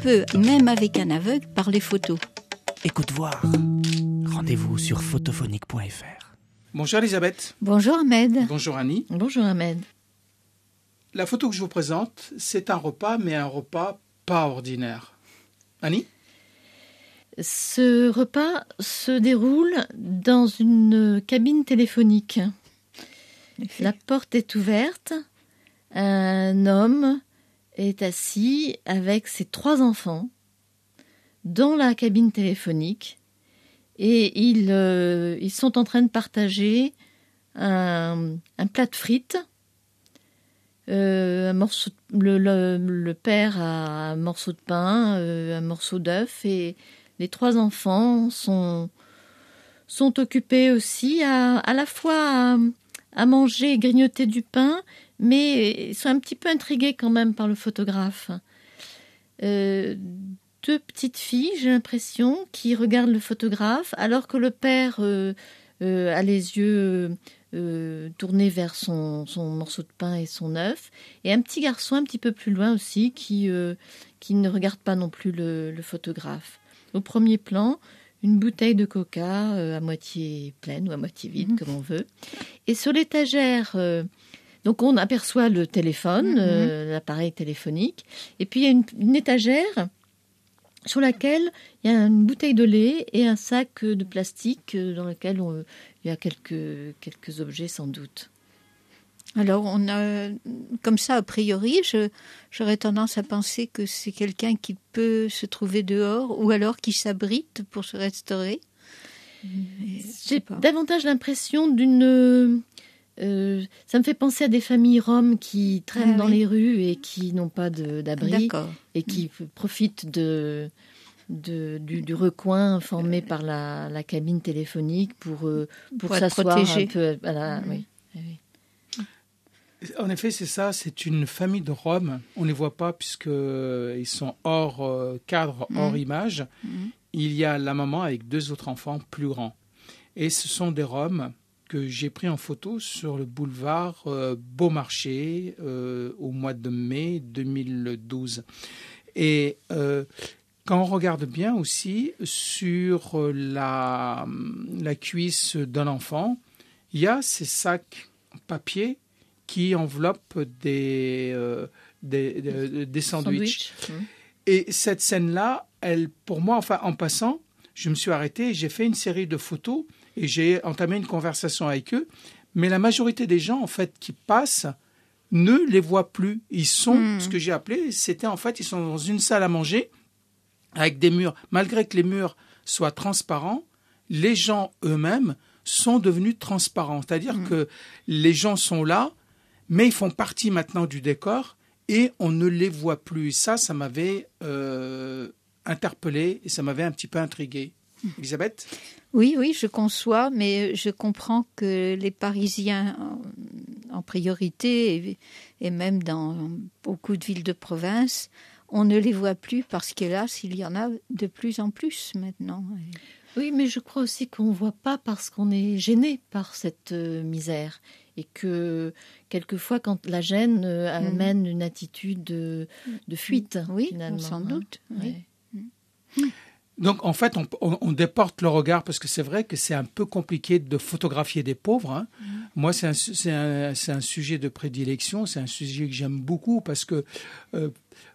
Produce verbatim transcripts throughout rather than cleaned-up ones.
peut, même avec un aveugle, parler photo. Écoute voir. Rendez-vous sur photophonique point f r. Bonjour Elisabeth. Bonjour Ahmed. Bonjour Annie. Bonjour Ahmed. La photo que je vous présente, c'est un repas, mais un repas pas ordinaire. Annie ? Ce repas se déroule dans une cabine téléphonique. La porte est ouverte. Un homme est assis avec ses trois enfants dans la cabine téléphonique et ils, euh, ils sont en train de partager un, un plat de frites. Euh, un morceau de, le, le, le père a un morceau de pain, euh, un morceau d'œuf et les trois enfants sont, sont occupés aussi à, à la fois à, à manger et grignoter du pain, mais ils sont un petit peu intrigués quand même par le photographe. Euh, deux petites filles, j'ai l'impression, qui regardent le photographe, alors que le père euh, euh, a les yeux euh, tournés vers son, son morceau de pain et son œuf, et un petit garçon un petit peu plus loin aussi, qui, euh, qui ne regarde pas non plus le, le photographe. Au premier plan, une bouteille de coca euh, à moitié pleine ou à moitié vide, mmh. comme on veut. Et sur l'étagère, euh, donc on aperçoit le téléphone, mmh. euh, l'appareil téléphonique. Et puis il y a une, une étagère sur laquelle il y a une bouteille de lait et un sac de plastique dans lequel on, il y a quelques, quelques objets sans doute. Alors, on a, comme ça, a priori, je, j'aurais tendance à penser que c'est quelqu'un qui peut se trouver dehors ou alors qui s'abrite pour se restaurer. J'ai davantage l'impression d'une... Euh, ça me fait penser à des familles roms qui traînent ah, dans oui. les rues et qui n'ont pas de, d'abri D'accord. et qui mmh. profitent de, de, du, du recoin formé par la, la cabine téléphonique pour, euh, pour, pour s'asseoir un peu... Voilà, mmh. oui, oui. En effet, c'est ça, c'est une famille de Roms. On ne les voit pas puisqu'ils sont hors euh, cadre, hors mmh. image. Mmh. Il y a la maman avec deux autres enfants plus grands. Et ce sont des Roms que j'ai pris en photo sur le boulevard euh, Beaumarchais euh, au mois de mai deux mille douze. Et euh, quand on regarde bien aussi sur la, la cuisse d'un enfant, il y a ces sacs en papier qui enveloppe des, euh, des, des, des sandwichs. Sandwich. Mmh. Et cette scène-là, elle, pour moi, enfin, en passant, je me suis arrêté, j'ai fait une série de photos et j'ai entamé une conversation avec eux. Mais la majorité des gens, en fait, qui passent, ne les voient plus. Ils sont, mmh. ce que j'ai appelé, c'était en fait, ils sont dans une salle à manger avec des murs. Malgré que les murs soient transparents, les gens eux-mêmes sont devenus transparents. C'est-à-dire mmh. que les gens sont là, mais ils font partie maintenant du décor et on ne les voit plus. Ça, ça m'avait euh, interpellé et ça m'avait un petit peu intrigué. Elisabeth ? Oui, oui, je conçois, mais je comprends que les Parisiens, en, en priorité, et, et même dans beaucoup de villes de province, on ne les voit plus parce qu'hélas, il y en a de plus en plus maintenant. Oui, mais je crois aussi qu'on ne voit pas parce qu'on est gêné par cette euh, misère. Et que quelquefois, quand la gêne euh, amène mmh. une attitude de, de fuite, oui, finalement. sans doute. Oui. Mmh. Donc, en fait, on, on, on déporte le regard parce que c'est vrai que c'est un peu compliqué de photographier des pauvres. Hein. Mmh. Moi, c'est un, c'est, un, c'est un sujet de prédilection, c'est un sujet que j'aime beaucoup parce que euh,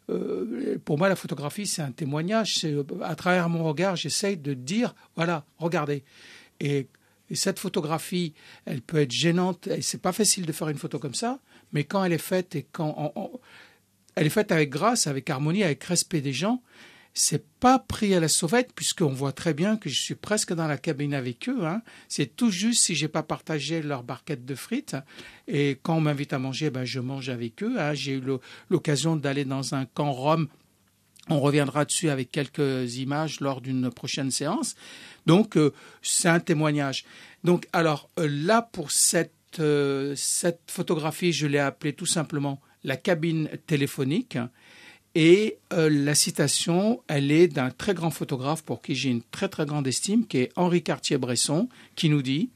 euh, pour moi, la photographie, c'est un témoignage. C'est, à travers mon regard, j'essaye de dire, voilà, regardez. Et Et cette photographie, elle peut être gênante. Et c'est pas facile de faire une photo comme ça, mais quand elle est faite et quand on, on, elle est faite avec grâce, avec harmonie, avec respect des gens, c'est pas pris à la sauvette puisqu'on voit très bien que je suis presque dans la cabine avec eux. Hein. C'est tout juste si j'ai pas partagé leur barquette de frites. Et quand on m'invite à manger, ben je mange avec eux. Hein. J'ai eu le, l'occasion d'aller dans un camp Rome. On reviendra dessus avec quelques images lors d'une prochaine séance. Donc, euh, c'est un témoignage. Donc, alors, euh, là, pour cette, euh, cette photographie, je l'ai appelée tout simplement la cabine téléphonique. Et euh, la citation, elle est d'un très grand photographe pour qui j'ai une très, très grande estime, qui est Henri Cartier-Bresson, qui nous dit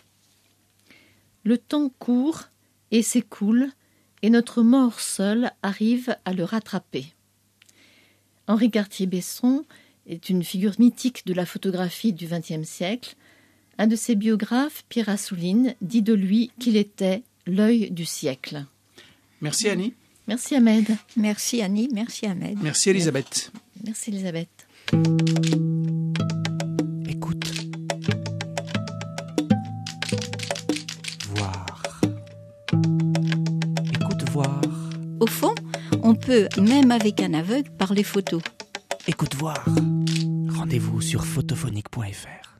« Le temps court et s'écoule, et notre mort seule arrive à le rattraper. Henri Cartier-Bresson est une figure mythique de la photographie du vingtième siècle. Un de ses biographes, Pierre Assouline, dit de lui qu'il était l'œil du siècle. Merci Annie. Merci Ahmed. Merci Annie, merci Ahmed. Merci Elisabeth. Merci Elisabeth. Écoute. Voir. Écoute, voir. Au fond, on peut, même avec un aveugle, parler photo. Écoute, voir. Rendez-vous sur photophonique point f r.